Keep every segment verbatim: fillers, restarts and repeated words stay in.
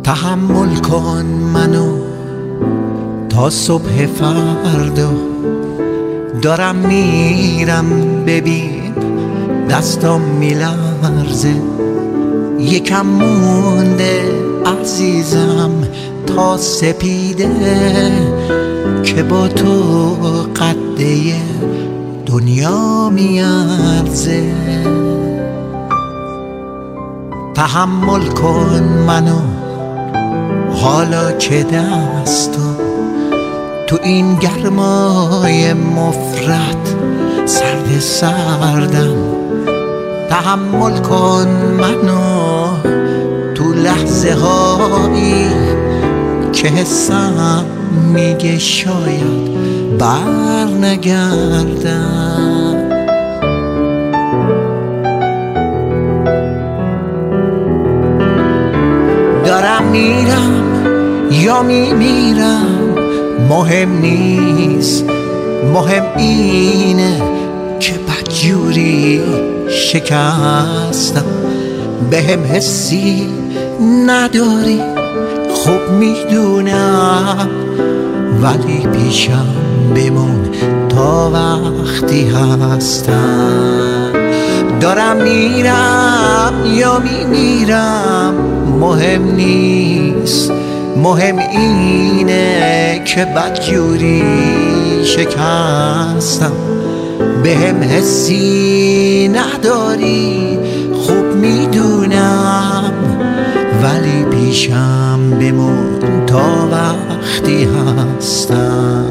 تحمل کن منو تا صبح فردا، دارم میرم ببین دستام میلرزه، یکم مونده عزیزم تا سپیده، که با تو قده دنیا میارزه. تحمل کن منو حالا که دستو تو این گرمای مفرط سرد سردم، تحمل کن منو تو لحظه هایی که حسم میگه شاید بر نگردم. دارم میرم یا میمیرم مهم نیست، مهم اینه که بدجوری شکستم، بهم حسی نداری خوب میدونم، ولی پیشم بمون تا وقتی هستم. دارم میرم یا میمیرم مهم نیست، مهم اینه که بدجوری شکستم، بهم حسی نداری خوب میدونم، ولی پیشم بمون تا وقتی هستم.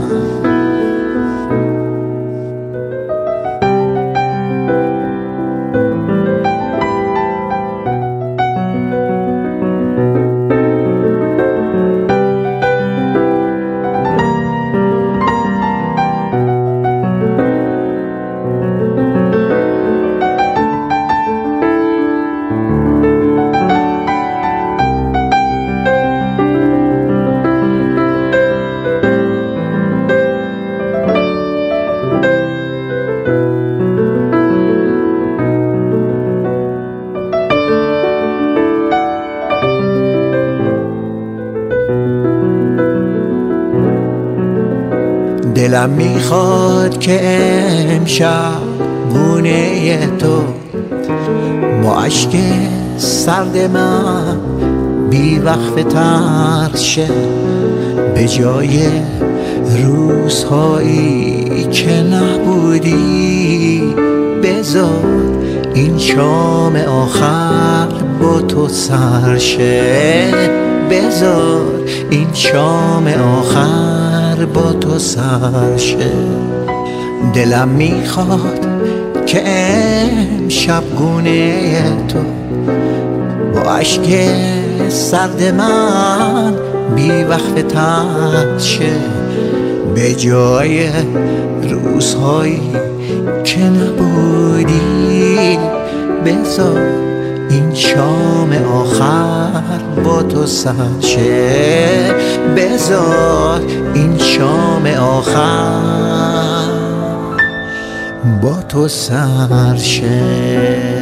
دلم میخواد که امشب گونه تو با اشک سرد من بی وقف تر شه، به جای روزهایی که نبودی بذار این شام آخر با تو سر شه، بذار این شام آخر با تو سر شه. دلم میخواد که امشب گونه تو با اشک سرد من بی وقف تر شه، به جای روزهایی که نبودی بذار این شام آخر با تو سر شه، بذار این شام آخر با تو سر شه.